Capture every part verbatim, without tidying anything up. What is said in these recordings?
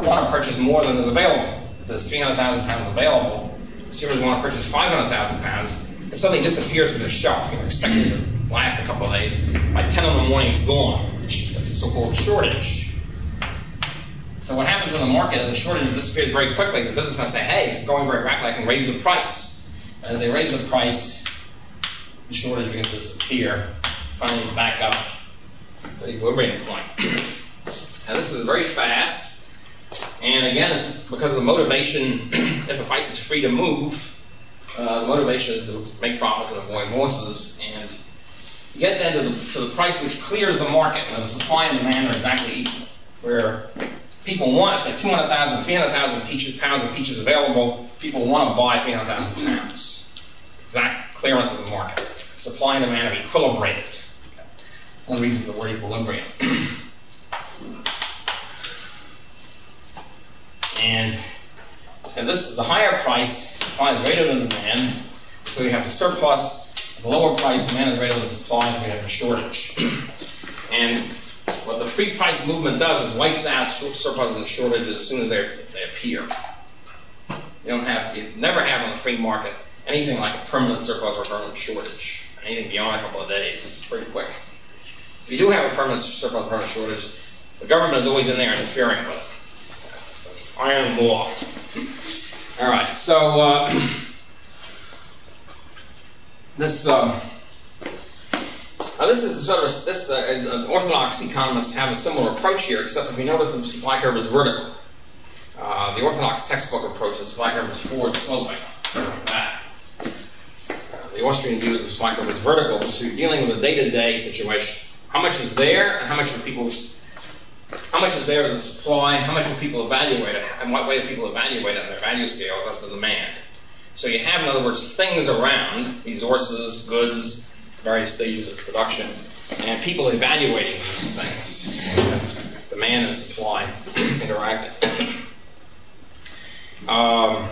want to purchase more than is available. If there's three hundred thousand pounds available, consumers want to purchase five hundred thousand pounds, and something disappears from the shelf. You're expecting it to last a couple of days. By ten in the morning, it's gone. That's a so-called shortage. So what happens when the market, as the shortage disappears very quickly, the businessmen say, hey, it's going very rapidly, I can raise the price. And as they raise the price, the shortage begins to disappear, finally back up to the equilibrium point. Now this is very fast. And again, it's because of the motivation, if the price is free to move, uh, the motivation is to make profits and avoid losses. And you get then to the, to the price which clears the market. Now the supply and demand are exactly equal. Where people want, if there are two hundred thousand, three hundred thousand peaches, pounds of peaches available, people want to buy three hundred thousand pounds. Exact clearance of the market. Supply and demand are equilibrated. Okay. One reason for the word equilibrium. And, and this, the higher price, supply is greater than demand, so you have the surplus. The lower price, demand is greater than supply, so you have a shortage. And what the free price movement does is wipes out surplus and shortages as soon as they appear. You don't have, you never have on the free market anything like a permanent surplus or a permanent shortage. Anything beyond a couple of days, pretty quick. If you do have a permanent surplus or permanent shortage, the government is always in there interfering with it. Iron law. All right, so uh, this um, now this is sort of a, this uh, orthodox economists have a similar approach here, except if you notice the supply curve is vertical. Uh, the orthodox textbook approach, the supply curve is forward sloping. Back. Uh, the Austrian view is the supply curve is vertical, so you're dealing with a day-to-day situation. How much is there, and how much of people's How much is there as a supply? How much will people evaluate it? And what way do people evaluate it on their value scales? That's the demand. So you have, in other words, things around, resources, goods, various stages of production, and people evaluating these things. Demand and supply interacting. Um,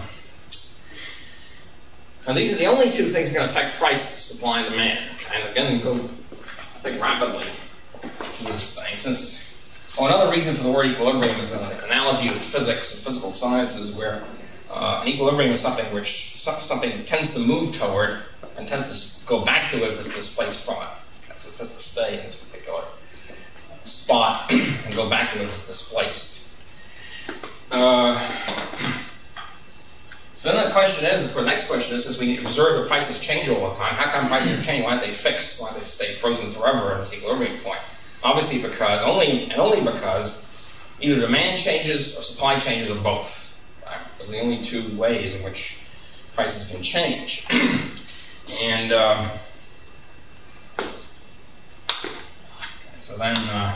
and these are the only two things that are going to affect prices, supply and demand. And again, go, I think, rapidly through this thing. Since Oh, another reason for the word equilibrium is an analogy with physics and physical sciences, where uh, an equilibrium is something which something tends to move toward and tends to go back to it if it's displaced from it. Okay, so it tends to stay in this particular spot and go back to it if it's displaced. Uh, so then the question is, of course, the next question is, since we observe the prices change all the time, how come prices are changing? Why aren't they fixed? Why don't they stay frozen forever at this equilibrium point? Obviously because, only and only because either demand changes or supply changes or both. Right? Those are the only two ways in which prices can change. and um, so then, uh,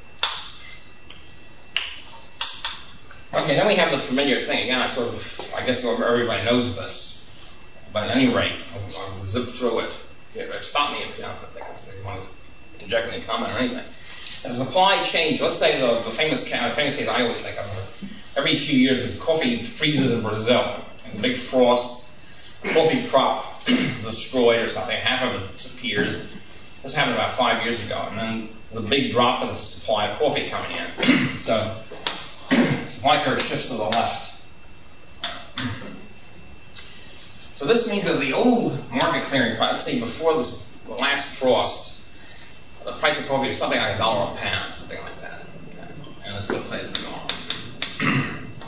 okay, then we have the familiar thing. Again, I sort of, I guess everybody knows this, but at any rate, I'll, I'll zip through it. Stop me if you don't think you want to inject any comment or anything. As supply change, let's say the, the famous, the famous case I always think of, every few years the coffee freezes in Brazil, and the big frost, the coffee crop is destroyed or something, half of it disappears. This happened about five years ago, and then there's a big drop in the supply of coffee coming in. So the supply curve shifts to the left. So this means that the old market clearing price, let's say before this, the last frost, the price of coffee is something like a dollar a pound, something like that. Okay. And let's, let's say it's a dollar.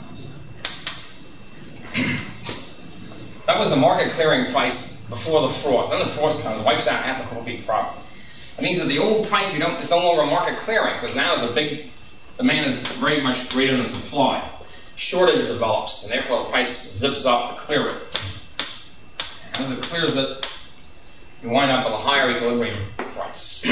That was the market clearing price before the frost. Then the frost comes, wipes out half the coffee crop. That means that the old price we don't, is no longer market clearing, because now there's a big demand is very much greater than supply. Shortage develops, and therefore the price zips up to clear it. And as it clears it, you wind up with a higher equilibrium price.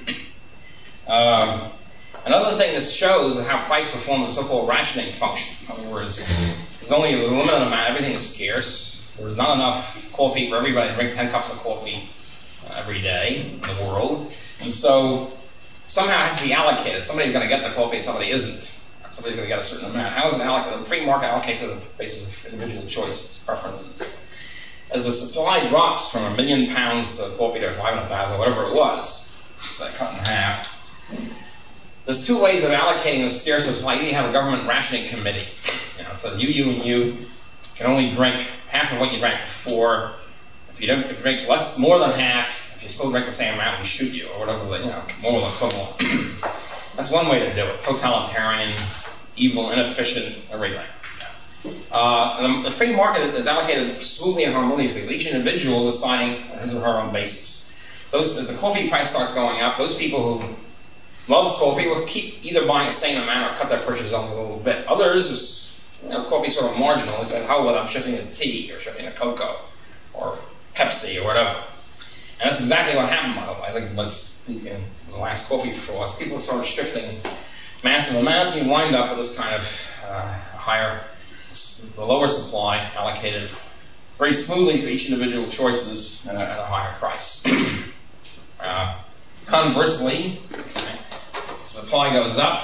um, another thing this shows is how price performs a so-called rationing function. In other words, there's only a limited amount, everything is scarce. There's not enough coffee for everybody to drink ten cups of coffee uh, every day in the world. And so somehow it has to be allocated. Somebody's going to get the coffee, somebody isn't. Somebody's going to get a certain amount. How is it allocated? The free market allocates it on the basis of individual choices, preferences. As the supply drops from a million pounds of coffee to five hundred thousand, whatever it was, so I cut in half, there's two ways of allocating the scarce supply. You have a government rationing committee. You know, so you, you, and you can only drink half of what you drank before. If you don't, if you drink less, more than half, if you still drink the same amount, we shoot you, or whatever the, you know, moral equivalent. That's one way to do it. Totalitarian, evil, inefficient, everything. Uh, and the free market is allocated smoothly and harmoniously, with each individual deciding on his or her own basis. Those, as the coffee price starts going up, those people who love coffee will keep either buying the same amount or cut their purchases only a little bit. Others, you know, coffee's sort of marginal. They say, "How would I'm shifting to tea or shifting to cocoa or Pepsi or whatever." And that's exactly what happened, by the way. I think what's in the last coffee frost, people started shifting massive amounts, and you wind up with this kind of uh, higher, the lower supply allocated very smoothly to each individual choices at a, at a higher price. uh, conversely, okay, supply goes up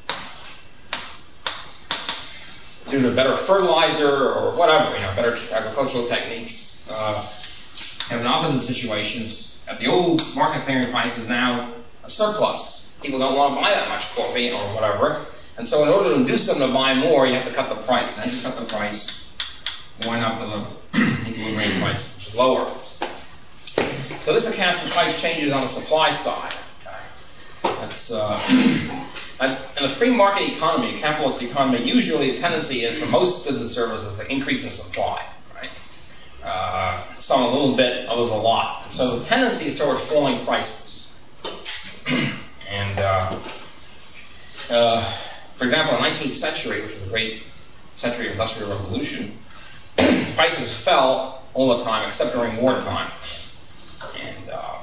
due to better fertilizer or whatever, you know, better agricultural techniques. Uh, have an opposite situations. At the old market clearing price is now a surplus. People don't want to buy that much coffee or whatever. And so in order to induce them to buy more, you have to cut the price. And as you cut the price, you wind up with an equilibrium price, which is lower. So this accounts for price changes on the supply side. That's, uh, in a free market economy, a capitalist economy, usually the tendency is for most goods and services to increase in supply. Right? Uh, some a little bit, others a lot. And so the tendency is toward falling prices. and uh, uh, For example, in the nineteenth century, which was a great century of industrial revolution, prices fell all the time except during wartime. And uh,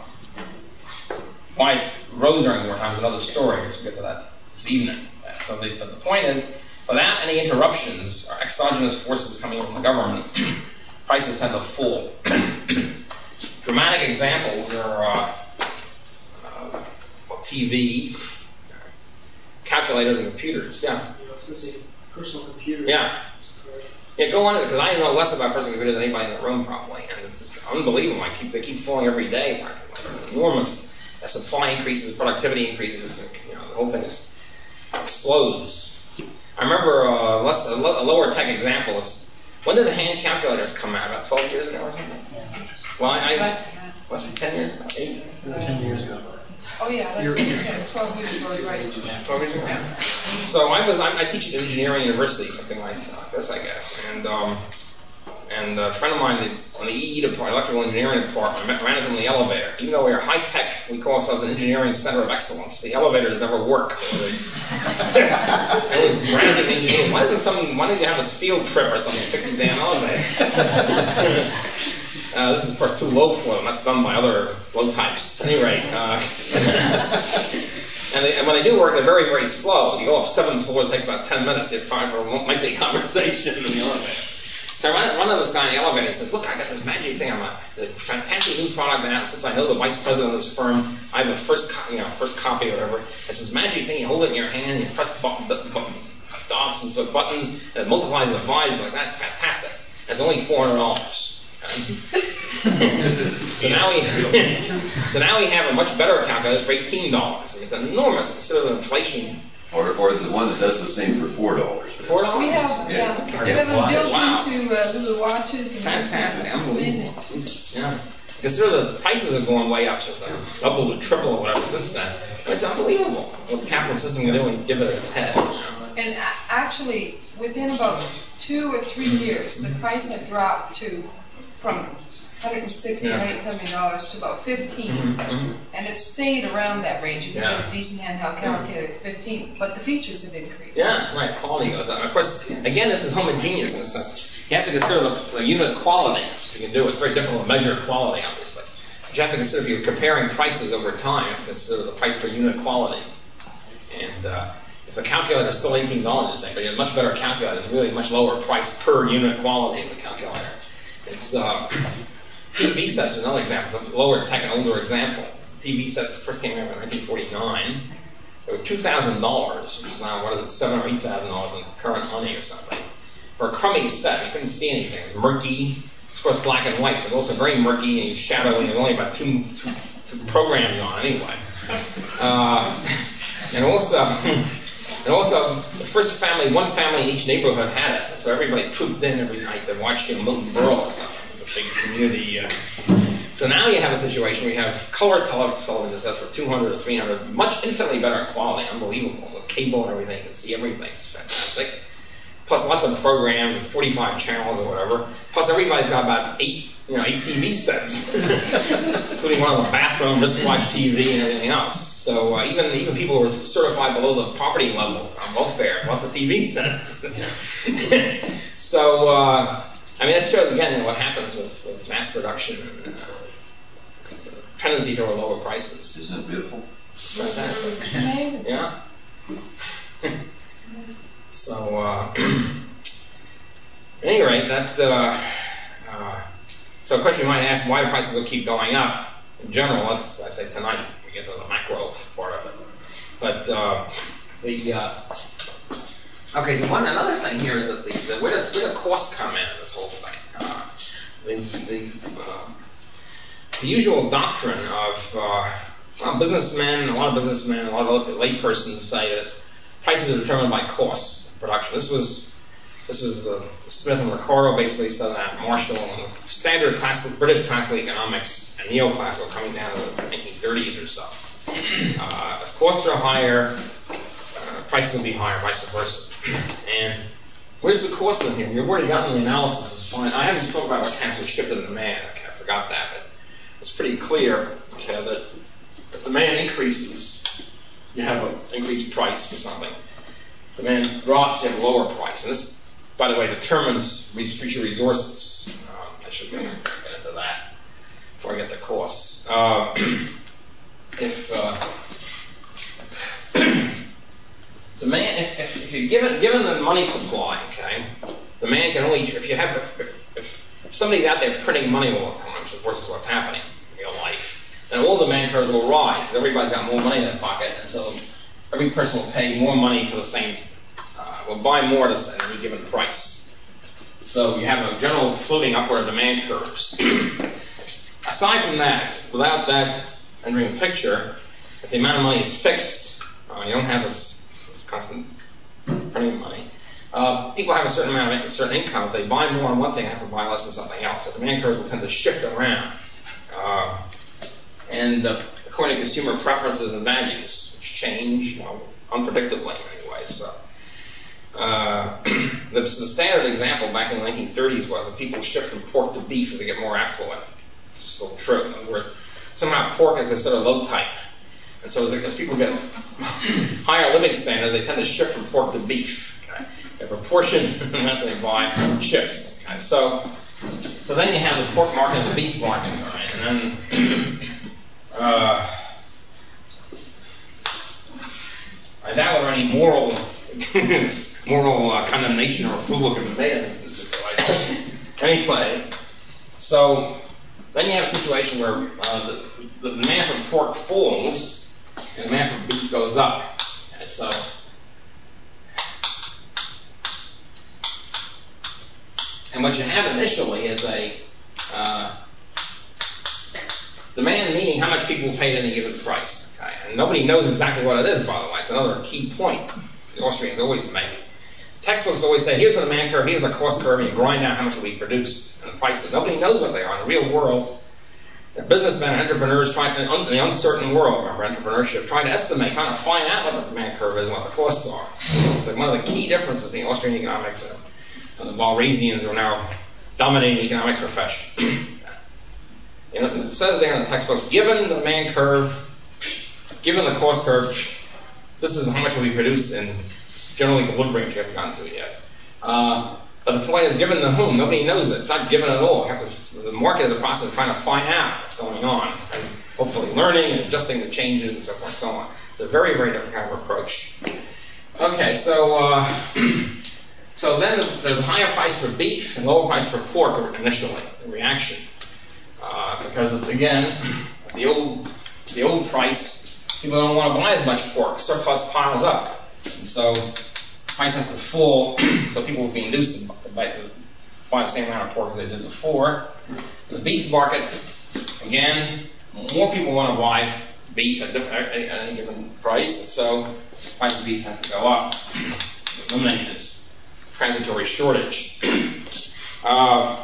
why it rose during wartime is another story. I guess we'll get to that this evening. So the, the point is, without any interruptions or exogenous forces coming in from the government, prices tend to fall. Dramatic examples are uh, uh, T V, calculators and computers. Yeah. I was going to say personal computer. Yeah. Yeah, go on, because I know less about personal computers than anybody in the room probably, and it's just unbelievable. I keep they keep falling every day practically. It's enormous. As supply increases, productivity increases, you know, the whole thing just explodes. I remember uh, less, a, lo- a lower tech example is, when did the hand calculators come out? About twelve years ago or something? Yeah. Well, I, I was it ten years? About eight? ten years ago. Oh yeah, that's yeah, twelve years ago, is right. twelve years ago. So I was, I, I teach at engineering university, something like this, I guess, and um, and a friend of mine on the E E department, electrical engineering department, met, ran into him in the elevator. Even though we are high tech, we call ourselves an engineering center of excellence. The elevators never work. It was branding engineering. Why didn't some? Why didn't you have a field trip or something to fix the damn elevator? Uh, this is, of course, too low flow, and that's done by other low types. At any rate, uh, and, they, and when they do work, they're very, very slow. You go up seven floors, it takes about ten minutes. You have time for a lengthy conversation in the elevator. So I run, run into this guy in the elevator and says, "Look, I got this magic thing. I'm a, it's a fantastic new product out. Since I know the vice president of this firm, I have the first, co- you know, first copy or whatever. It's this magic thing. You hold it in your hand, you press button, button, dots and so buttons, and it multiplies and divides like that. Fantastic. It's only four hundred dollars." so now we so now we have a much better calculator for eighteen dollars. It's enormous. Consider the inflation. Or, or the one that does the same for four dollars. Four dollars? We have, yeah, Yeah. we have them built Wow. into uh, little watches. And Fantastic. It's Unbelievable. amazing. Jesus, yeah. Consider the prices have gone way up since then. Double or triple or whatever since then. I mean, it's unbelievable what the capital system can do when you give it its head. And a- actually, within about two or three years, the price had dropped to from one hundred sixty dollars, Yeah. one hundred seventy dollars to about fifteen Mhm, dollars. mhm. And it stayed around that range. You can Yeah. get a decent handheld calculator at fifteen dollars, but the features have increased. Yeah, right. Quality goes up. Of course, again, this is homogeneous in a sense. You have to consider the, the unit quality. You can do it. It's very difficult to measure quality, obviously. But you have to consider, if you're comparing prices over time, you have to consider the price per unit quality. And uh, if the calculator is still eighteen dollars, but you have a much better calculator, it's really a much lower price per unit quality of the calculator. It's uh, T V sets is another example. It's a lower tech and older example. T V sets first came out in nineteen forty-nine. They were two thousand dollars, which is now, what is it, seven or eight thousand dollars in current money or something. For a crummy set, you couldn't see anything. It was murky. Of course, black and white, but also very murky and shadowy, and only about two, two, two programs on anyway. Uh, And also, and also, the first family, one family in each neighborhood had it. So everybody trooped in every night to watch, you know, Milton Berle or something. A big community. Uh. So now you have a situation where you have color television that's for two hundred or three hundred, much infinitely better quality, unbelievable. With cable and everything, you can see everything. It's fantastic. Plus lots of programs and forty-five channels or whatever. Plus everybody's got about eight, you know, eight T V sets, including one in the bathroom, wristwatch T V, and everything else. So uh, even even people who are certified below the poverty level on welfare, lots of T V sets. So uh, I mean that shows again what happens with, with mass production and uh, tendency toward lower prices. Isn't it beautiful? Fantastic. It's amazing. Yeah. So, uh, at any rate, that, uh, uh, so a question you might ask, why do prices will keep going up? In general, let's, I say tonight, we get to the macro part of it. But, uh, the, uh, okay, so one, another thing here is that the, the where does, where does cost come in in this whole thing? Uh, the, the, uh, the usual doctrine of, uh, well, businessmen, a lot of businessmen, a lot of laypersons say that prices are determined by costs of production. This was this was uh, Smith and Ricardo basically said that, Marshall, and standard classical, British classical economics and neoclassical coming down to the nineteen thirties or so. Uh, if costs are higher, uh, prices will be higher, vice versa. And where's the cost in here? We've already gotten the analysis. It's fine. I haven't talked about what actually shifted in demand. Okay, I forgot that, but it's pretty clear, okay, that if demand increases, you have an increased price for something. Demand drops, you have a lower price. And this, by the way, determines future resources. Um, I should get into that before I get to costs. Uh, if uh, demand, if, if, if you given given the money supply, okay, demand can only if you have if, if, if somebody's out there printing money all the time, which of course is what's happening in real life. And all demand curves will rise because everybody's got more money in their pocket, and so every person will pay more money for the same, uh, will buy more at every given price. So you have a general floating upward of demand curves. Aside from that, without that entering the picture, if the amount of money is fixed, uh, you don't have this, this constant printing of money. Uh, people have a certain amount of a certain income. If they buy more on one thing, they have to buy less on something else. So demand curves will tend to shift around. Uh, And uh, according to consumer preferences and values, which change, you know, unpredictably in many ways. So, uh, the, the standard example back in the nineteen thirties was that people shift from pork to beef as they get more affluent. It's still true. In other words, somehow pork is considered low type. And so as, as people get higher living standards, they tend to shift from pork to beef. Okay? The proportion that they buy shifts. Okay? So, so then you have the pork market and the beef market. All right? And then Uh, I doubt whether any moral, moral uh, condemnation or approval can be made in this situation. Anyway, so then you have a situation where uh, the, the demand for pork falls and the demand for beef goes up. Okay, so and what you have initially is a uh, demand meaning how much people pay at any given price. Okay? And nobody knows exactly what it is, by the way. It's another key point the Austrians always make. Textbooks always say, here's the demand curve, here's the cost curve, and you grind out how much will be produced and the prices. Nobody knows what they are. In the real world, the businessmen and entrepreneurs trying in the uncertain world, remember, entrepreneurship, trying to estimate, trying to find out what the demand curve is and what the costs are. It's like one of the key differences between Austrian economics and, and the Walrasians who are now dominating the economics profession. You know, it says there in the textbooks, given the demand curve, given the cost curve, this is how much will be produced in general equilibrium, which you haven't gotten to it yet. Uh, but the point is, given to whom? Nobody knows it. It's not given at all. You have to, the market is a process of trying to find out what's going on, and hopefully learning and adjusting the changes and so forth and so on. It's a very, very different kind of approach. Okay, so uh, so then there's a higher price for beef and lower price for pork initially, the reaction. Uh, because of, again, the old the old price, people don't want to buy as much pork. Surplus piles up, and so price has to fall. So people will be induced to buy, to buy the same amount of pork as they did before. The beef market, again, more people want to buy beef at, different, at any given price, and so the price of beef has to go up, eliminating this transitory shortage. Uh,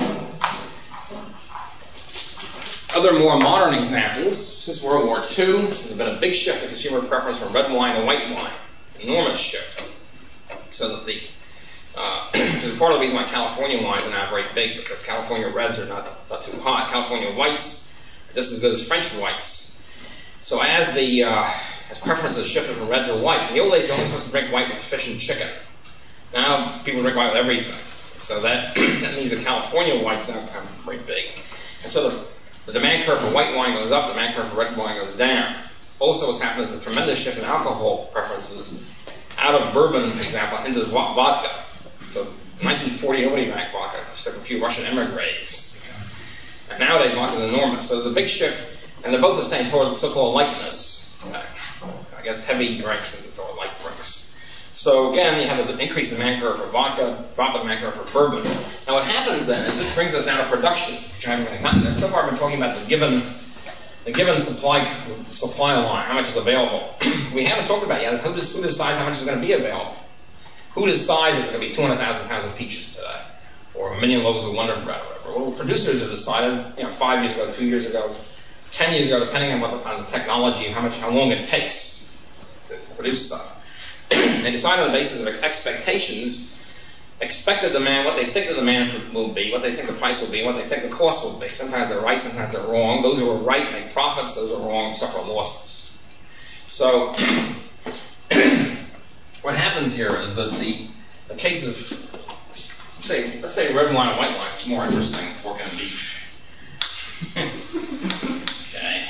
other more modern examples, since World War Two, there's been a big shift in consumer preference from red wine to white wine, enormous shift. So that the Uh, which is part of the reason why California wines are now very big, because California reds are not, not too hot. California whites are just as good as French whites. So as the uh, as preferences shifted from red to white, in the old days you're only supposed to drink white with fish and chicken. Now people drink white with everything. So that, that means the California whites now become very big. And so the, the demand curve for white wine goes up, the demand curve for red wine goes down. Also what's happened is the tremendous shift in alcohol preferences out of bourbon, for example, into vodka. So in nineteen forty, nobody drank vodka, except a few Russian emigres. And nowadays, vodka is enormous. So there's a big shift, and they're both the same toward so-called lightness. Uh, I guess heavy drinks and sort of light drinks. So again, you have an increase in demand curve for vodka, drop in demand curve for bourbon. Now what happens then is this brings us down to production, which I haven't really gotten there. So far I've been talking about the given the given supply supply line, how much is available. We haven't talked about yet is who, who decides how much is going to be available. Who decides that there's going to be two hundred thousand pounds of peaches today, or a million loaves of Wonder Bread, or whatever? Well, producers have decided, you know, five years ago, two years ago, ten years ago, depending on what the, on the technology and how much, how long it takes to, to produce stuff. They decide on the basis of expectations, expected demand, what they think the demand will be, what they think the price will be, what they think the cost will be. Sometimes they're right, sometimes they're wrong. Those who are right make profits; those who are wrong suffer losses. So. What happens here is that the, the case of, let's say, let's say red wine and white wine is more interesting than pork and beef. Okay.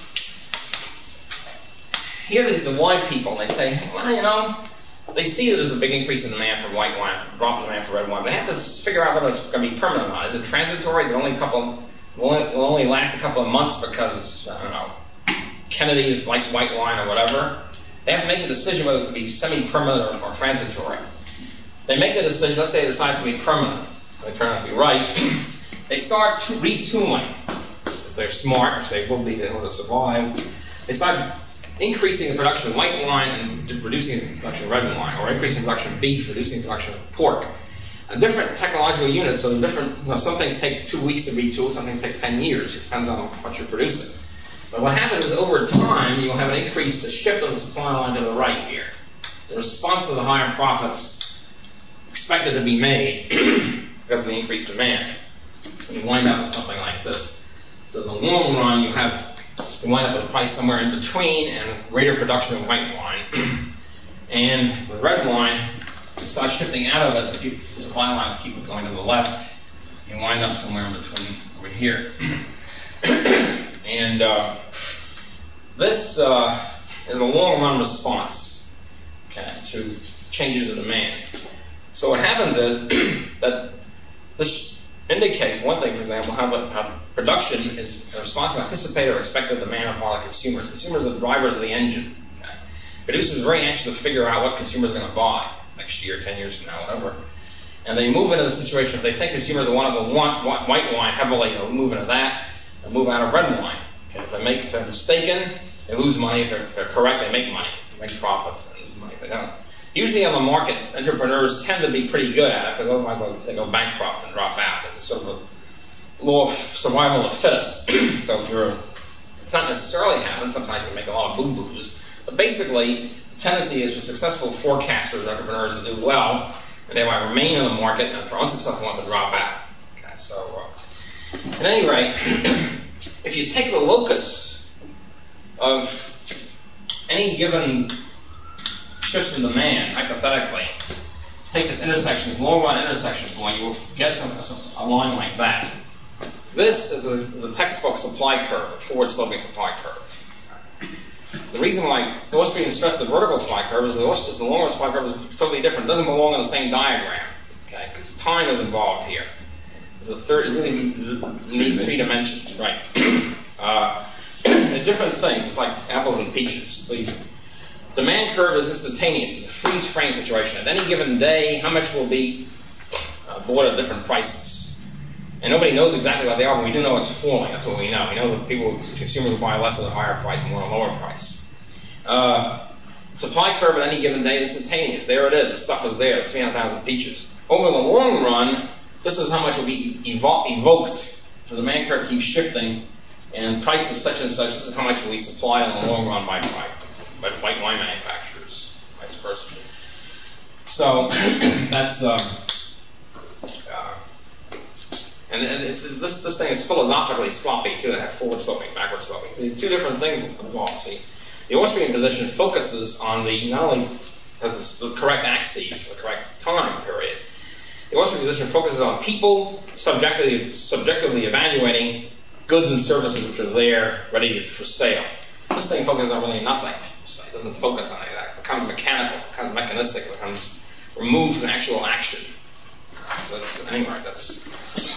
Here there's the wine people, and they say, well, you know, they see that there's a big increase in demand for white wine, drop in demand for red wine. They have to figure out whether it's going to be permanent or not. Is it transitory? Is it only a couple, will it will only last a couple of months because, I don't know, Kennedy likes white wine or whatever? They have to make a decision whether it's going to be semi-permanent or, or transitory. They make the decision, let's say it decides to be permanent. They turn out to be right. They start retooling. If they're smart, if they will be able to survive, they start increasing the production of white wine and reducing the production of red wine, or increasing the production of beef, reducing the production of pork. And different technological units, so different, you know, some things take two weeks to retool, some things take ten years. It depends on what you're producing. But what happens is over time, you'll have an increase, a shift of the supply line to the right here. The response to the higher profits expected to be made because of the increased demand. And you wind up with something like this. So in the long run, you have you wind up with a price somewhere in between and greater production of white wine. And with red wine, you start shifting out of it, so keep, the supply lines keep going to the left. You wind up somewhere in between over here. And uh, this uh, is a long-run response, okay, to changes in demand. So what happens is that this indicates one thing, for example, how, how production is a response to anticipated or expected demand upon the consumer. Consumers are the drivers of the engine. Okay? Producers are very anxious to figure out what consumers are going to buy next year, ten years from now, whatever. And they move into the situation, if they think consumers are one of them want white wine heavily, they'll move into that. They move out of red wine. Okay, if they make, if they're mistaken, they lose money. If they're, if they're correct, they make money, they make profits, and lose money if they don't. Usually on the market, entrepreneurs tend to be pretty good at it, because otherwise they go bankrupt and drop out. It's sort of a law of survival of the fittest. So if you're, it's not necessarily happening. Sometimes you make a lot of boo-boos, but basically, the tendency is for successful forecasters, entrepreneurs to do well, and they might remain in the market, and for unsuccessful ones to drop out. Okay, so. Uh, At any rate, if you take the locus of any given shifts in demand, hypothetically, take this intersection, this long-run intersection point, you will get some, some, a line like that. This is the, the textbook supply curve, the forward-sloping supply curve. The reason why Austrian stressed the vertical supply curve is the, is the long-run supply curve is totally different. It doesn't belong in the same diagram, okay? Because time is involved here. There's a third, it really needs three dimensions, right? Uh, different things. It's like apples and peaches. The demand curve is instantaneous. It's a freeze frame situation. At any given day, how much will be uh, bought at different prices? And nobody knows exactly what they are, but we do know it's falling. That's what we know. We know that people, consumers will buy less at a higher price and more at a lower price. Uh, supply curve at any given day is instantaneous. There it is. The stuff is there. The three hundred thousand peaches. Over the long run, this is how much will be evo evoked. So the demand curve keeps shifting, and price is such and such. This is how much will be supplied in the long run by, by, by white wine manufacturers, vice versa. So that's. Um, uh, And, and it's, this, this thing is philosophically sloppy, too. They have forward sloping, backward sloping. So two different things involved. See, the Austrian position focuses on the, not only has this, the correct axes for the correct time period, the Austrian position focuses on people subjectively, subjectively evaluating goods and services which are there, ready for sale. This thing focuses on really nothing. So it doesn't focus on any of that. It becomes mechanical, it becomes mechanistic, it becomes removed from actual action. So that's, anyway, that's...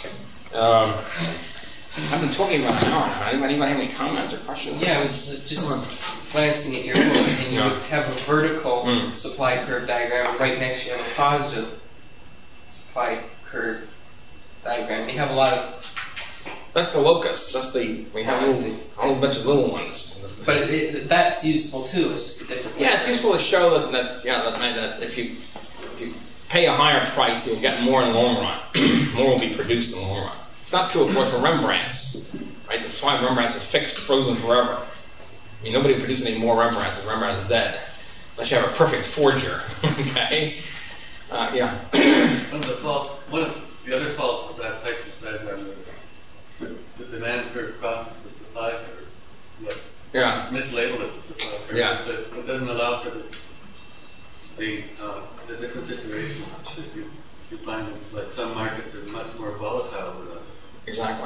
Um, I've been talking about an hour now. Anybody, anybody have any comments or questions? Yeah, I was just glancing at your book, and you Yeah. would have a vertical Mm. supply curve diagram. Right next to you have a positive supply curve diagram. You have a lot of, That's the locus. That's the, we have a, little, a whole bunch of little ones. but it, it, that's useful too. It's just a different. Yeah, it's useful to show that, that yeah, that, that if you, if you pay a higher price, you'll get more in the long run. More will be produced in the long run. It's not true, of course, for Rembrandts, right? The supply of Rembrandts are fixed, frozen forever. I mean, nobody will produce any more Rembrandts if Rembrandt is dead, unless you have a perfect forger. Okay? Uh, yeah. One of the faults, one of the other faults of that type of diagram, the, the demand curve crosses the supply curve. What Yeah. mislabeled as the supply curve Yeah. is that it doesn't allow for the the, uh, the different situations. If you, you find that like some markets are much more volatile than others. Exactly.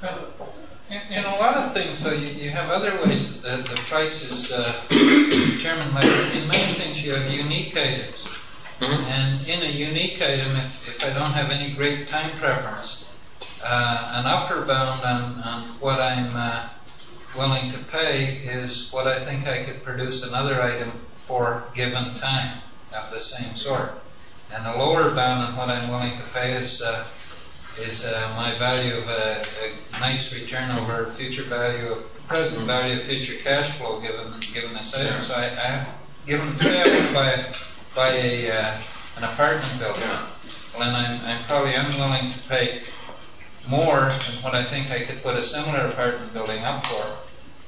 In, in a lot of things, so you, you have other ways that the, the price is uh, determined. Like in many things, you have unique items. Mm-hmm. And in a unique item, if, if I don't have any great time preference, uh, an upper bound on, on what I'm uh, willing to pay is what I think I could produce another item for given time of the same sort. And a lower bound on what I'm willing to pay is uh, is uh, my value of a, a nice return over future value of present value of future cash flow given given this item. So I, I have given say I want to buy a, buy a uh, an apartment building. Well, then I'm I'm probably unwilling to pay more than what I think I could put a similar apartment building up for.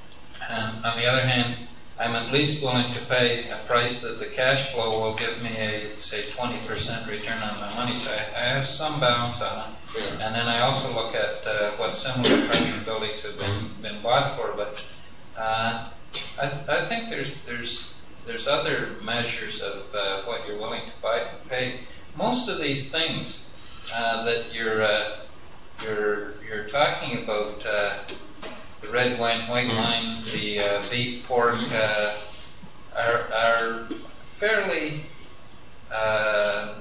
And on the other hand, I'm at least willing to pay a price that the cash flow will give me a, say, twenty percent return on my money. So I, I have some balance on it. Yeah. And then I also look at uh, what similar apartment buildings have been, been bought for. But uh, I, th I think there's there's there's other measures of uh, what you're willing to buy pay. Most of these things uh, that you're uh, you're you're talking about. Uh, The red wine, white wine, the uh, beef, pork, uh, are, are fairly uh,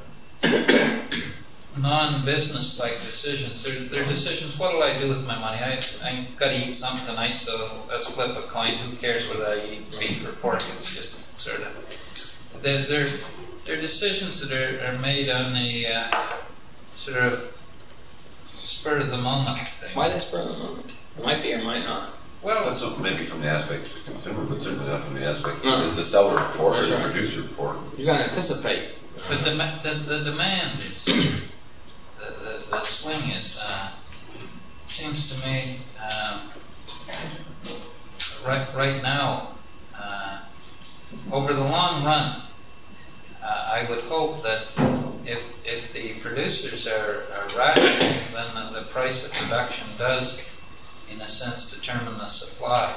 non-business-like decisions. They're, they're decisions, what will I do with my money? I, I've got to eat something tonight, so let's flip a coin. Who cares whether I eat beef or pork? It's just sort of... They're, they're, they're decisions that are, are made on the uh, sort of spur-of-the-moment thing. Why the spur of the moment? It might be or might not. Well, it's maybe from the aspect of the consumer, but certainly not from the aspect No. of the seller or That's the right. producer for. He's going to anticipate. But the, the, the demand is, the, the, the swing is, uh, seems to me, uh, right, right now, uh, over the long run, uh, I would hope that if, if the producers are, are rational, then the, the price of production does, in a sense, determine the supply.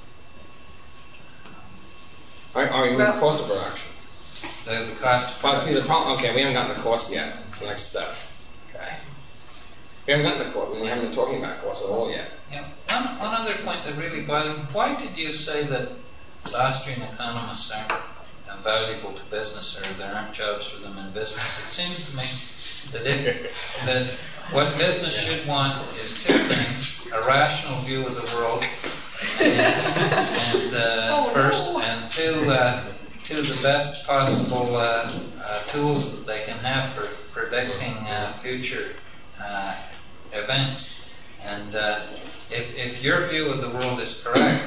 Are, are you with the cost of production? The, the cost of Well, see, production. the problem, okay, we haven't gotten the cost yet. It's the next step. Okay. We haven't gotten the cost. We haven't been talking about cost at all yet. Yeah. One, one other point that really bothered me, why did you say that the Austrian economists aren't valuable to business, or there aren't jobs for them in business? It seems to me that, it, that what business should want is two things: a rational view of the world, and, and uh, Oh, first, no. and two, uh, two the best possible uh, uh, tools that they can have for predicting uh, future uh, banks. And uh, if, if your view of the world is correct,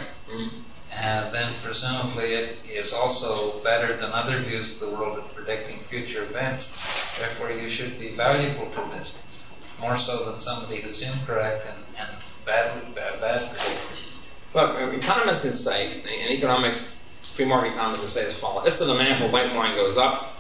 uh, then presumably it is also better than other views of the world at predicting future events. Therefore, you should be valuable to business, more so than somebody who's incorrect and, and bad, bad, bad predictor. Look, economists can say, and economics, free market economists can say as follows: if the demand for white wine goes up,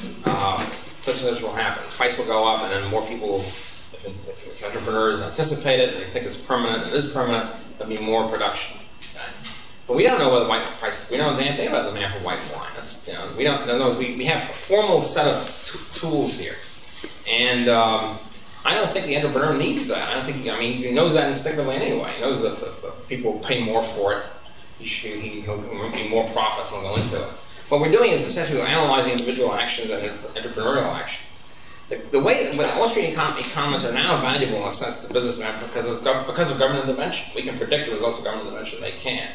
uh, such and such will happen. Price will go up, and then more people, if, if, if entrepreneurs anticipate it and they think it's permanent, and it is permanent, there'll be more production. Okay? But we don't know whether white price. We don't know anything about the demand for white wine. That's, you know, we don't know. We, we have a formal set of t- tools here, and um, I don't think the entrepreneur needs that. I don't think. I mean, he knows that instinctively anyway. He knows that if the people pay more for it, he should, he, he'll be more profits and he'll go into it. What we're doing is essentially analyzing individual actions and entrepreneurial action. The, the way that Wall Street econ- economists are now valuable in a sense to businessmen because of gov- because of government intervention. We can predict the results of government intervention. They can't.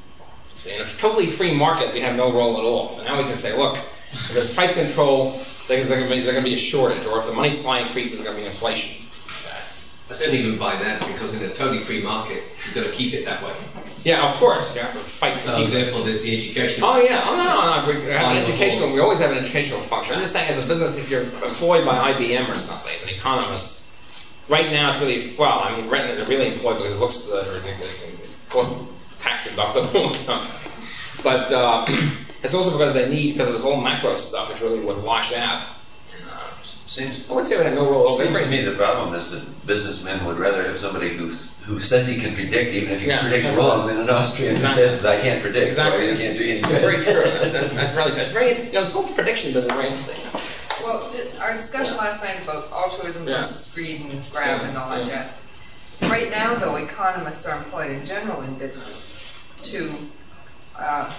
See, in a totally free market, we have no role at all. And now we can say, look, if there's price control, there's going to be a shortage, or if the money supply increases, there's going to be inflation. Okay. I still even buy that, because in a totally free market, you've got to keep it that way. Yeah, of course. You have to fight to So keep it. therefore, there's the education. Oh yeah, oh no, no, no. We have an educational. We always have an educational function. I'm just saying, as a business, if you're employed by I B M or something, an economist, right now it's really well. I mean, right now they're really employed because it looks good or it's cost tax deductible or something. But uh, it's also because they need because of this whole macro stuff, which really would wash out. And, uh, Seems, I would say we have no role. seems to me the problem is that businessmen would rather have somebody who who says he can predict, even if he Yeah, predicts that's wrong, it. than an Austrian Exactly. who says I can't predict, Exactly. so I can't do any That's good. very true. That's, that's, that's really that's very. You know, the whole prediction business is very interesting. Well, di- our discussion last night about altruism Yeah. versus greed and grab Yeah, and all that yeah. jazz. Right now, though, economists are employed in general in business to uh,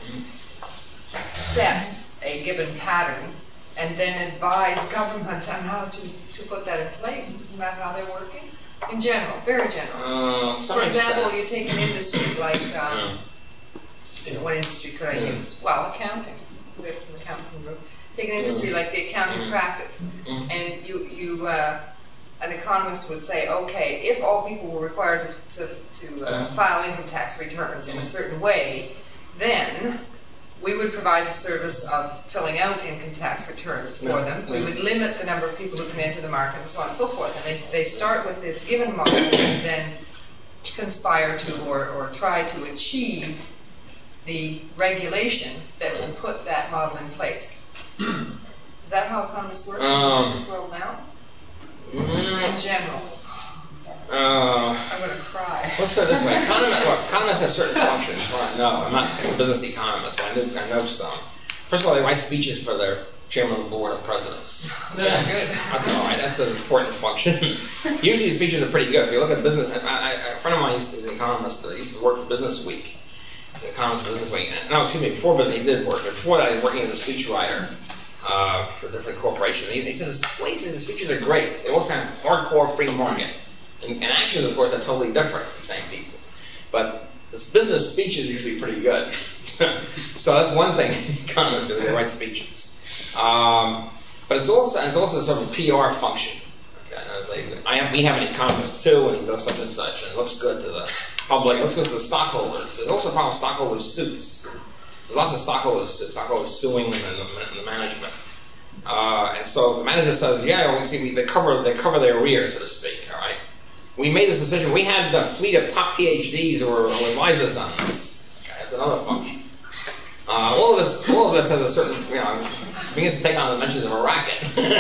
set a given pattern and then advise government on how to, to put that in place. Isn't that how they're working? In general, very general. Uh, some For example, extent. you take an industry like, um, Yeah. what industry could I Yeah. use? Well, accounting. We have some accounting group. Take an industry like the accounting Mm. practice, Mm. and you, you, uh, an economist would say, okay, if all people were required to, to uh, Mm. file income tax returns in a certain way, then we would provide the service of filling out income tax returns for Mm. them. We Mm. would limit the number of people who can enter the market and so on and so forth. And they, they start with this given model and then conspire to or, or try to achieve the regulation that will put that model in place. Is that how economists work in Um, the business world now? Mm, In general. uh, I'm going to cry. let's put it this way. Economists, well, economists have certain functions. Well, I know. I'm not a business economist, but I know, I know some. First of all, they write speeches for their chairman of the board of presidents. Very good. That's all right. That's an important function. Usually, the speeches are pretty good. If you look at business, I, I, a friend of mine used to be an economist. He used to work for Business Week. The Economist Business Week. No, excuse me. Before business, he did work. But before that, he was working as a speechwriter uh, for different corporations. He, he said his places, his speeches are great. They all sound hardcore free market, and, and actions, of course, are totally different. The same people, but this business speech is usually pretty good. So that's one thing economists do. They write speeches. Um, but it's also it's also sort of a P R function. Okay? It's like, I have, we have an economist too, and he does such and such, and it looks good to the public. It looks good to the stockholders. There's also a problem with stockholders' suits. There's lots of stockholders suits. Stockholders suing them and the, and the management. Uh, and so the manager says, "Yeah, well, we see we, they cover they cover their arrears, so to speak. All right. We made this decision. We had a fleet of top P H Ds who were who advised us on this. Okay, that's another function. Uh, all of this, all of this has a certain, you know, begins to take on the dimensions of a racket.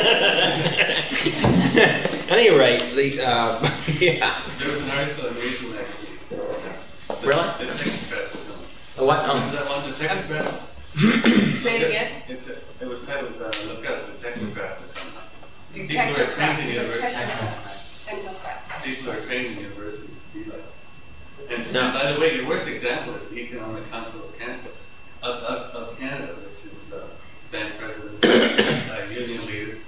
At any rate, the uh, yeah. There was an article in Asian magazine. Really? The technocrats. The what? Remember Um, that one, the I'm technocrats? Say it again. It's a, it was titled uh, "Look Out, the Technocrats are coming." Do People who are trained in technocrats. university. Technocrats. Technocrats. People are trained in university to be like this. And, No. and by the way, your worst example is the Economic Council of Canada, of, of, of Canada, which is uh, bank presidents, uh, union leaders,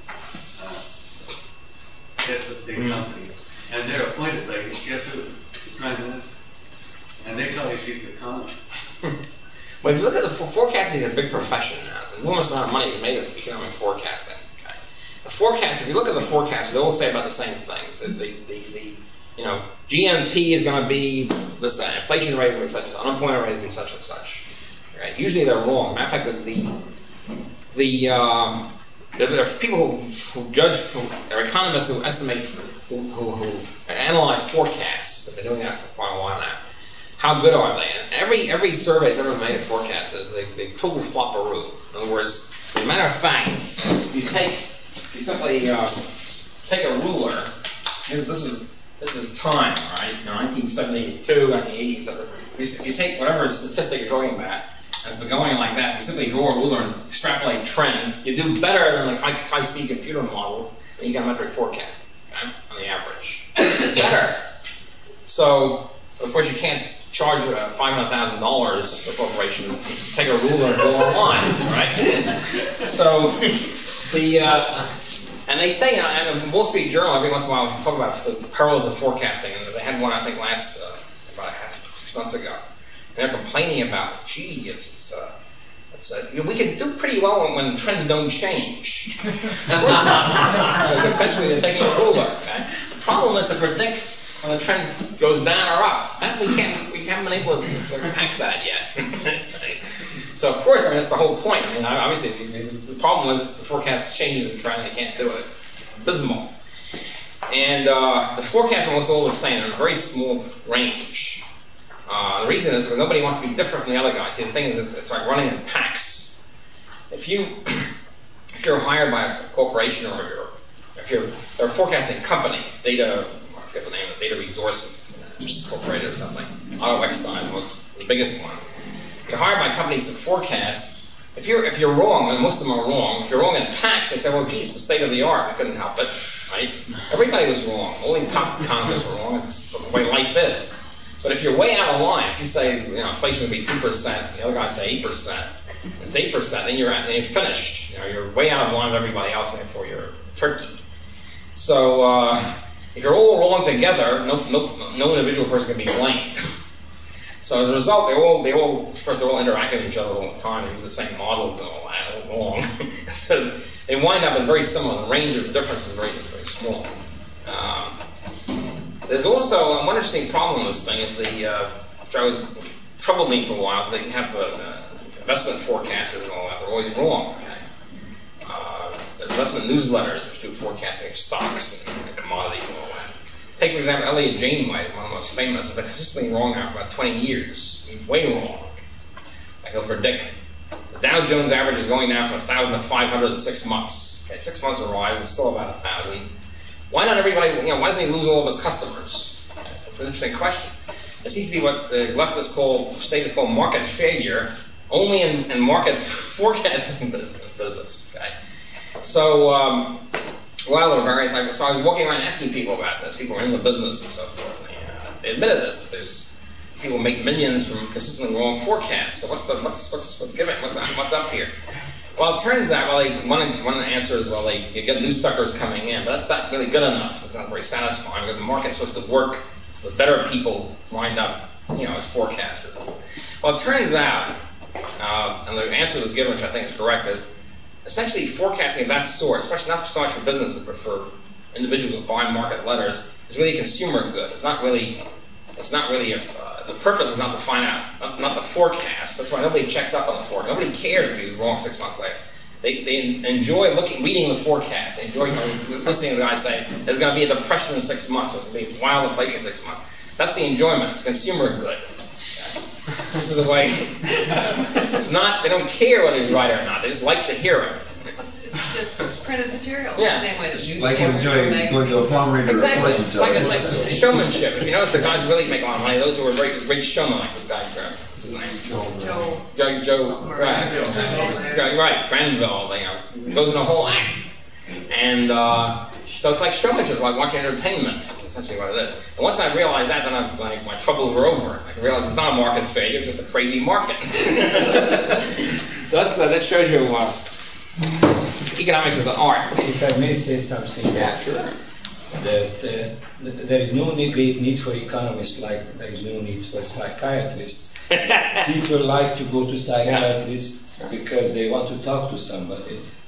uh, heads of big Mm. companies, and they're appointed by guess who? The Prime Minister. And they call these people economists. Well, if you look at the for- forecasting, is a big profession now. An enormous amount of money is made of economic forecasting. Okay. The forecast, if you look at the forecast, they all say about the same things. The, the, the, the you know, G N P is going to be this, that. Inflation rate will be such and such. Unemployment rate will be such and such. Right? Usually they're wrong. Matter of fact, the the um, there, there are people who, who judge, who are economists who estimate, who, who, who analyze forecasts. They've been doing that for quite a while now. How good are they? And every every survey that's ever made of forecasts is they they total flop-a-roo. In other words, as a matter of fact, you take you simply uh, take a ruler. This is this is time, right? You know, nineteen seventy-two, nineteen eighty, et If you take whatever statistic you're talking about, and it's been going like that, you simply draw a ruler and extrapolate trend. You do better than like high, high-speed computer models than econometric forecasting, okay, on the average. Better. So, of course, you can't charge uh, five hundred thousand dollars for a corporation to take a ruler and go online, right? So, the, uh, and they say, uh, and the Wall Street Journal every once in a while talk about the perils of forecasting, and they had one, I think, last, uh, about half, six months ago. And they're complaining about, gee, it's, it's, uh, it's uh, you know, we can do pretty well when, when trends don't change. Because essentially they're taking a ruler, okay? The problem is to predict when the trend goes down or up. That we can't, we haven't been able to, to attack that yet. So of course, I mean, that's the whole point. I mean, obviously, the problem is the forecast changes in trend, they can't do it. Abysmal. And uh, the forecasts are almost all the same. They're in a very small range. Uh, the reason is because nobody wants to be different from the other guy. See, the thing is, it's, it's like running in packs. If you, if you're hired by a corporation, or you're, if you're, they're forecasting companies, data, I forget the name of it, Data Resource Incorporated or something. AutoXTime is the most, the biggest one. You're hired by companies to forecast. If you're if you're wrong, and most of them are wrong, if you're wrong in packs, they say, well, gee, it's the state of the art. We couldn't help it, right? Everybody was wrong. Only top economists were wrong. It's the way life is. But if you're way out of line, if you say, you know, inflation would be two percent, the other guys say eight percent, it's eight percent, then you're at, then you're finished. You know, you're way out of line with everybody else, and therefore you're turkey. So uh, if you're all wrong together, no, no, no individual person can be blamed. So as a result, they all, they all, first they're all interacting with each other all the time. They use the same models and all that all along. So they wind up in very similar. The range of difference is very, very small. Um, there's also um, one interesting problem in this thing is the, uh, which I was troubled me for a while, is they have uh, uh, investment forecasters and all that. They're always wrong. Okay? Uh, there's investment newsletters which do forecasting of stocks and commodities and all that. Take, for example, Elliot Janeway, one of the most famous, has been consistently wrong now for about twenty years. He's way wrong. Like he'll predict the Dow Jones average is going down from one thousand to five hundred in six months. Okay, six months of rise, it's still about one thousand. Why not everybody, you know, why doesn't he lose all of his customers? Okay, that's an interesting question. It seems to be what the leftists call, state is called market failure, only in, in market forecasting business. business okay? So, um, well, there were various, so I was walking around asking people about this. People are in the business and so forth. And they, uh, they admitted this, that there's people make millions from consistently wrong forecasts. So what's the what's what's what's giving what's what's up here? Well, it turns out, well, they, one one answer is, well, they you get new suckers coming in, but that's not really good enough. It's not very satisfying because the market's supposed to work so the better people wind up, you know, as forecasters. Well, it turns out, uh, and the answer that's given, which I think is correct, is essentially forecasting of that sort, especially not so much for businesses, but for individuals who buy market letters, is really a consumer good. It's not really, it's not really, a, uh, the purpose is not to find out, not, not the forecast. That's why nobody checks up on the forecast. Nobody cares if you're wrong six months later. They, they enjoy looking, reading the forecast. They enjoy, you know, listening to the guy say, there's going to be a depression in six months, or there's going to be wild inflation in six months. That's the enjoyment. It's consumer good. This is the way. It's not. They don't care whether he's right or not. They just like to hear it. It's, it's just it's printed material. Yeah. The same way that newspapers Like or enjoying going to a magazines. palm reader Exactly. fortune It's like, teller. it's like showmanship. If you notice, the guys who really make a lot of money, those who are very great showmen, like this guy. What's his name? Joe. Joe. Joe. Right. Right. Right. Granville. You know, he goes in a whole act, and uh, so it's like showmanship, like watching entertainment. Essentially what it is. And once I realized that, then I, like, my troubles were over. I realized it's not a market failure, it's just a crazy market. So that's, uh, that shows you uh, economics is an art. If I may say something, Yeah, sure. that uh, th- there is no need- great need for economists like there is no need for psychiatrists. People like to go to psychiatrists because they want to talk to somebody.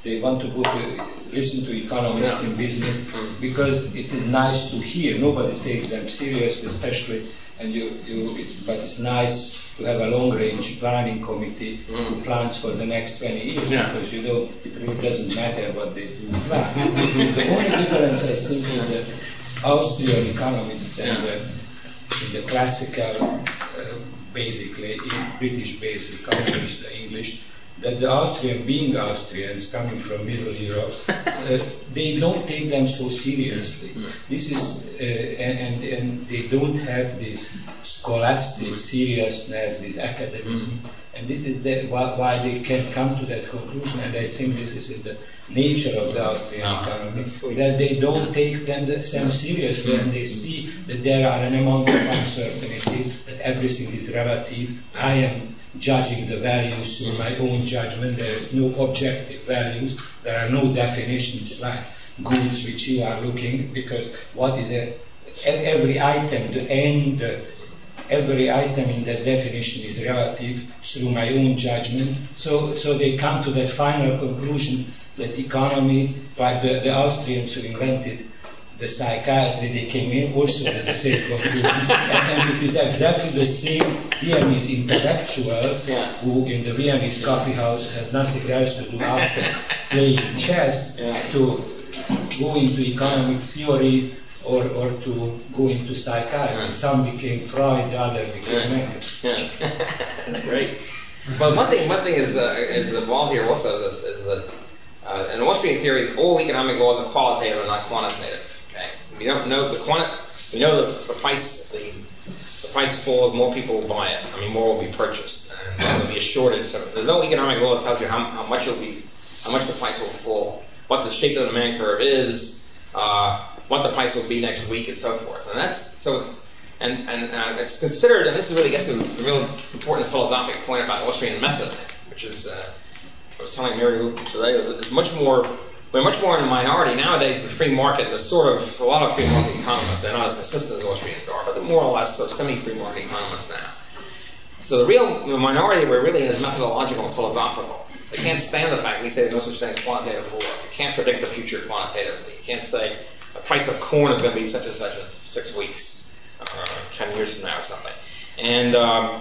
they want to go to listen to economists Yeah. in business because it is nice to hear. Nobody takes them serious, especially, and you, you it's, but it's nice to have a long-range planning committee who plans for the next twenty years Yeah. because you know it really doesn't matter what they do plan. The only difference I think in the Austrian economists and the, in the classical, uh, basically in British-based economists, the English, that the Austrian, being Austrians coming from Middle Europe, uh, they don't take them so seriously. This is, uh, and, and, and they don't have this scholastic seriousness, this academicism, and this is the, why, why they can come to that conclusion, and I think this is in the nature of the Austrian economy, that they don't take them the same seriously, and they see that there are an amount of uncertainty, that everything is relative. I am judging the values through my own judgment. There is no objective values. There are no definitions like goods which you are looking, because what is a, every item, the end, uh, every item in that definition is relative through my own judgment. So, so they come to that final conclusion that economy, like the, the Austrians who invented the psychiatry, they came in also with the same conclusion. and, and it is exactly the same Viennese intellectual Yeah. who in the Viennese coffee house had nothing else to do after playing chess Yeah. to go into economic theory or, or to go into psychiatry. Yeah. Some became Freud, the other became Yeah. Engels. Yeah, great. But one thing, one thing is uh, is involved here also is that, is that uh, in Austrian theory, all economic laws are qualitative and not quantitative. Okay, we don't know the quanti- We know that the price, the, the price falls, more people will buy it. I mean, more will be purchased, and there will be a shortage. So there's no economic law that tells you how, how much it'll be, how much the price will fall, what the shape of the demand curve is, uh, what the price will be next week, and so forth. And that's so. And, and uh, it's considered, and this really gets to the real important philosophical point about Austrian method, which is, uh, I was telling Mary Lou today, it's much more, we're much more in a minority nowadays. The free market, there's sort of a lot of free market economists. They're not as consistent as Austrians are, but they're more or less so semi-free market economists now. So the real the minority we're really in is methodological and philosophical. They can't stand the fact we say there's no such thing as quantitative laws. You can't predict the future quantitatively. You can't say the price of corn is going to be such and such in six weeks. Uh, ten years from now or something, and um,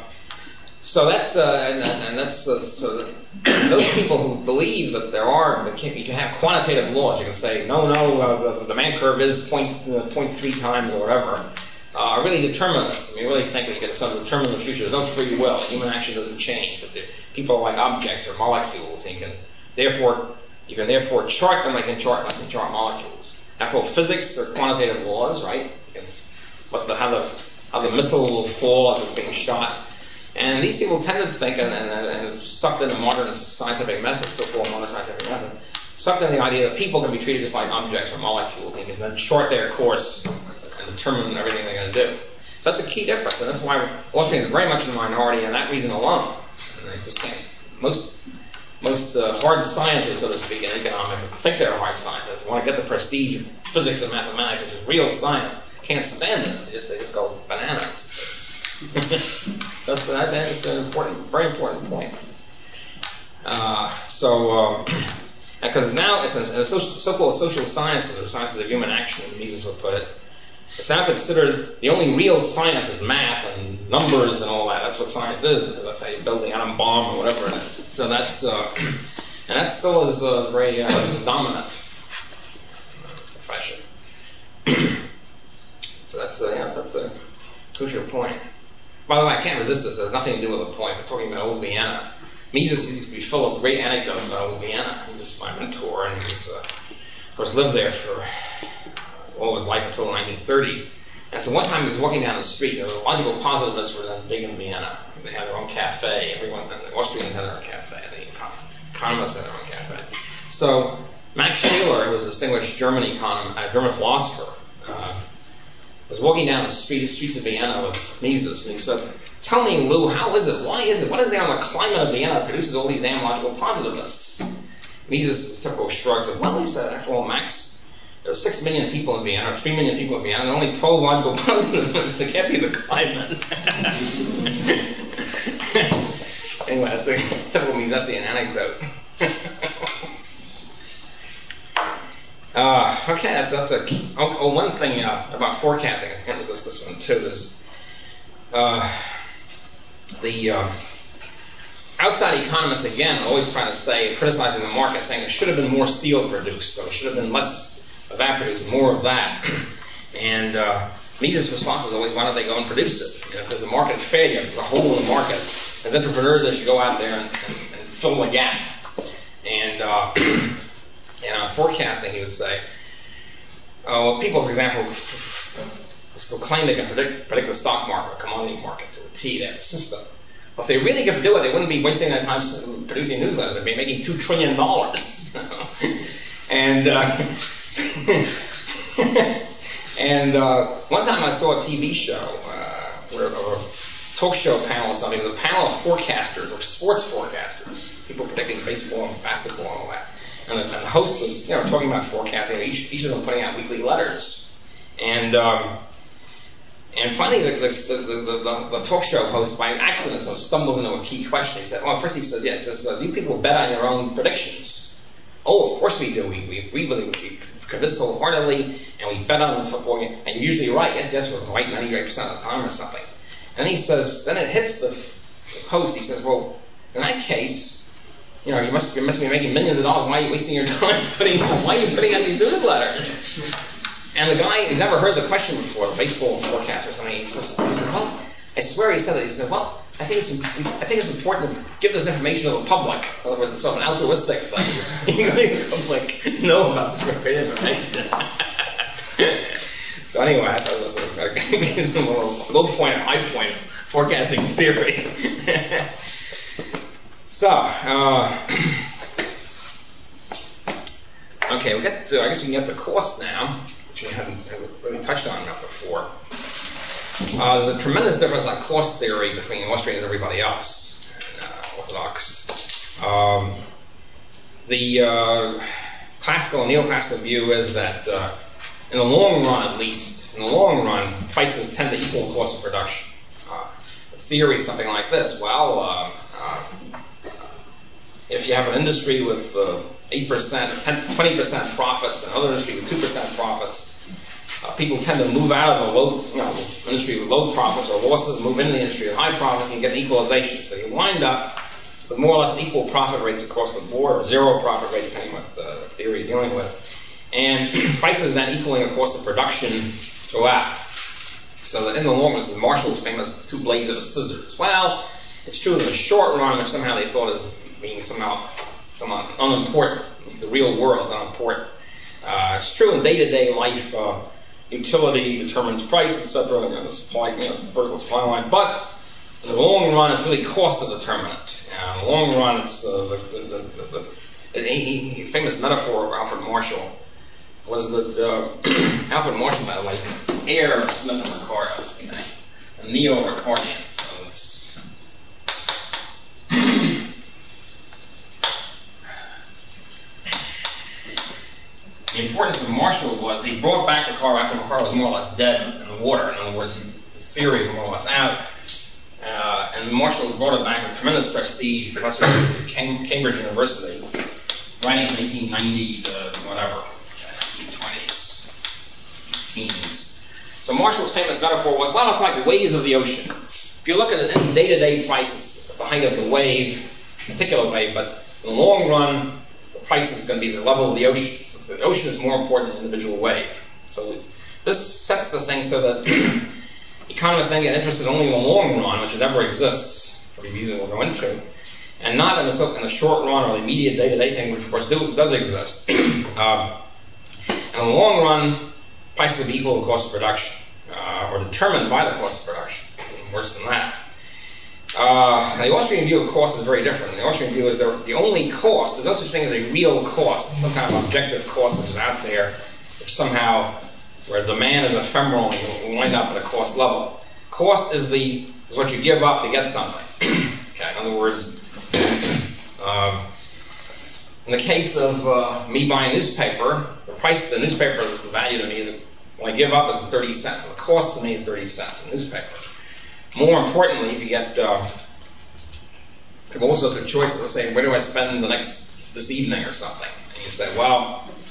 so that's uh, and, and that's uh, so that those people who believe that there are that can, you can have quantitative laws. You can say no, no, uh, the demand curve is point uh, point three times or whatever. Uh, are really determinists. I mean, really think that you can sort of determine the future. There's no free will. Human action doesn't change. That people are like objects or molecules, and you can therefore you can therefore chart them like you can chart like you can chart molecules. After all, physics are quantitative laws, right? You can, What the, how the how the missile will fall as it's being shot, and these people tended to think, and, and, and sucked into modern scientific method, so-called modern scientific method, sucked in the idea that people can be treated just like objects or molecules, and you can then chart their course and determine everything they're going to do. So that's a key difference, and that's why Austrians are very much in the minority, and that reason alone. And they just can't. Most most uh, hard scientists, so to speak, in economics think they're hard scientists, want to get the prestige of physics and mathematics, which is real science. Can't stand it. They just, they just go bananas. that's, that, that's an important, very important point. Uh, so, because um, now it's a, a social, so-called social sciences, or sciences of human action, as Mises would put it, it's now considered the only real science is math and numbers and all that. That's what science is. That's how you build the atom bomb or whatever it is. So that's, uh, and that still is uh, very uh, dominant profession. So that's uh, yeah, that's a crucial point. By the way, I can't resist this. It has nothing to do with the point. But talking about old Vienna, Mises used to be full of great anecdotes about old Vienna. He was my mentor, and he was, uh, of course, lived there for all his life until the nineteen thirties. And so one time he was walking down the street. The logical positivists were then big in Vienna. They had their own cafe. Everyone, the Austrians had their own cafe. The economists had their own cafe. So Max Scheler, who was a distinguished German economist, uh, German philosopher. Uh, was walking down the street, streets of Vienna with Mises, and he said, "Tell me, Lou, how is it? Why is it? What is there on the climate of Vienna that produces all these damn logical positivists?" Mises, with a typical shrug, said, "Well," he said, "after all, Max, there are six million people in Vienna, or three million people in Vienna, and only twelve logical positivists. It can't be the climate." Anyway, that's a typical Misesian anecdote. Uh, okay, that's that's a oh, oh one thing uh, about forecasting. I can't resist this one too. Is uh, the uh, outside economists again always trying to say, criticizing the market, saying there should have been more steel produced, or there should have been less of that produced, and more of that. And uh, Mises' response was always, why don't they go and produce it? You know, if there's a market failure, there's a hole in the market. As entrepreneurs, they should go out there and, and, and fill the gap. And uh, and on forecasting, he would say, uh, well, people, for example, still claim they can predict predict the stock market or commodity market to a T. They have a system. Well, if they really could do it, they wouldn't be wasting their time producing newsletters. They'd be making two trillion dollars. and uh, and uh, one time I saw a T V show uh, where a talk show panel or something. It was a panel of forecasters, or sports forecasters, people predicting baseball and basketball and all that. And the, and the host was, you know, talking about forecasting. Each, each of them putting out weekly letters. And um, and finally, the, the, the, the, the talk show host, by accident, so stumbled into a key question. He said, well, first he said, yeah, he says, uh, do you people bet on your own predictions? Oh, of course we do. We we we really we convinced wholeheartedly, and we bet on the football game. And you're usually right. Yes, yes, we're right ninety-eight percent of the time or something. And he says, then it hits the, the host. He says, well, in that case, you know, you must you must be making millions of dollars. Why are you wasting your time putting? Why are you putting out these newsletters? And the guy had never heard the question before, the baseball forecast or something. He says, he said, well, I swear he said it. He said, well, I think it's I think it's important to give this information to the public. In other words, it's sort of an altruistic thing. You make the public know about this great information. So anyway, I thought it was a, a, a low point, a high point of forecasting theory. So, uh, okay, we get to, I guess we can get to cost now, which we haven't, haven't really touched on enough before. Uh, there's a tremendous difference on cost theory between Austrian and everybody else, uh, Orthodox. Um, the uh, classical and neoclassical view is that uh, in the long run, at least, in the long run, prices tend to equal the cost of production. Uh, the theory is something like this. Well, uh, uh, if you have an industry with uh, eight percent, ten, twenty percent profits, and another industry with two percent profits, uh, people tend to move out of the low, you know, industry with low profits or losses, move into the industry with high profits, and you get an equalization. So you wind up with more or less equal profit rates across the board, or zero profit rate, depending on what the theory you're dealing with. And prices then equaling the cost of production throughout. So that in the long run, this is Marshall's famous two blades of a scissors. Well, it's true in the short run, which somehow they thought is being somehow, somehow unimportant. The real world is unimportant. Uh, it's true in day-to-day life. Uh, utility determines price, et cetera. You know, the supply, you know, vertical supply line. But in the long run, it's really cost the determinant. Uh, in the long run, it's uh, the, the, the, the, the, the famous metaphor of Alfred Marshall was that uh, Alfred Marshall, by the way, heir of Smith and Ricardo, okay? A neo-Ricardian. So it's the importance of Marshall was he brought back Ricardo after Ricardo was more or less dead in the water. In other words, his theory was more or less out. Uh, and Marshall brought it back with tremendous prestige. Professor at Cambridge University, writing in eighteen ninety to whatever. Teens. So Marshall's famous metaphor was, well, it's like waves of the ocean. If you look at any day-to-day prices at the height of the wave, particular wave, but in the long run, the price is going to be the level of the ocean. So the ocean is more important than the individual wave. So this sets the thing so that economists then get interested only in the long run, which never exists, for the reason we'll go into, and not in the, in the short run or the immediate day-to-day thing, which of course do, does exist. uh, in the long run, prices would be equal to the cost of production, uh, or determined by the cost of production. Even worse than that. Uh, the Austrian view of cost is very different. The Austrian view is the only cost. There's no such thing as a real cost, some kind of objective cost which is out there, which somehow, where demand is ephemeral and you wind up at a cost level. Cost is the is what you give up to get something. Okay, in other words, um, in the case of uh, me buying a newspaper, the price of the newspaper is the value to me. That when I give up is thirty cents. So the cost to me is thirty cents of newspaper. More importantly, if you get, uh, you have all sorts of choices. Let's say, where do I spend the next this evening or something? And you say, well,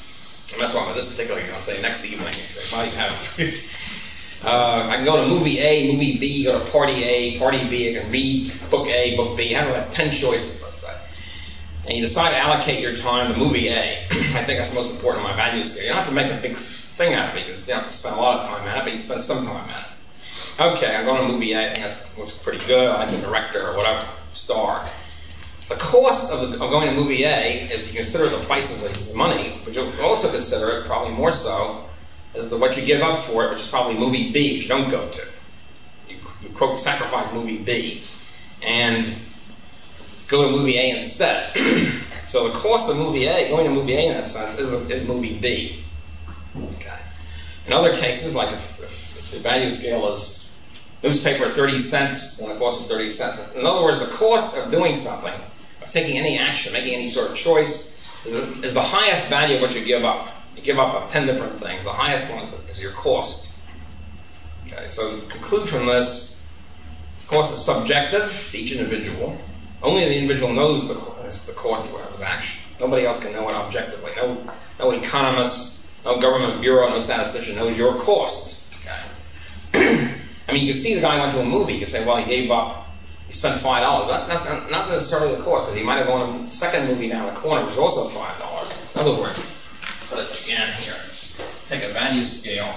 And that's why with this particular, I'll say next evening. I might have. Uh, I can go to movie A, movie B, go to party A, party B. I can read book A, book B. I have like ten choices, let's say. And you decide to allocate your time to movie A. I think that's the most important on my value scale. You don't have to make a big thing out of it because you don't have to spend a lot of time at it, but you spend some time at it. Okay, I'm going to movie A. I think that looks pretty good. I like the director or whatever, star. The cost of, the, of going to movie A is you consider the prices of money, but you'll also consider it, probably more so, as the, what you give up for it, which is probably movie B, which you don't go to. You, you quote, sacrifice movie B and go to movie A instead. So the cost of movie A, going to movie A in that sense, is, is movie B. Okay. In other cases, like if, if, if the value scale is newspaper thirty cents, then the cost is thirty cents. In other words, the cost of doing something, of taking any action, making any sort of choice, is the, is the highest value of what you give up. You give up ten different things. The highest one is, is your cost. Okay, so conclude from this, cost is subjective to each individual. Only the individual knows the, the cost of his action. Nobody else can know it objectively. No, no economist, no government bureau, no statistician knows your cost. Okay. I mean, you can see the guy went to a movie. You can say, well, he gave up, he spent five dollars. But that's not, not necessarily the cost, because he might have gone to the second movie down the corner, which was also five dollars. In other words, put it again here. Take a value scale.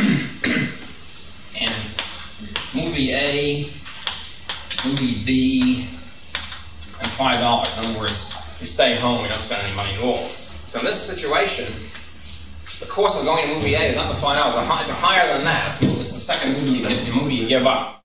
And movie A, movie B, and five dollars. In other words, you stay home, you don't spend any money at all. So in this situation, the cost of going to movie A is not the five dollars. It's higher than that. It's the second movie you, movie you give up.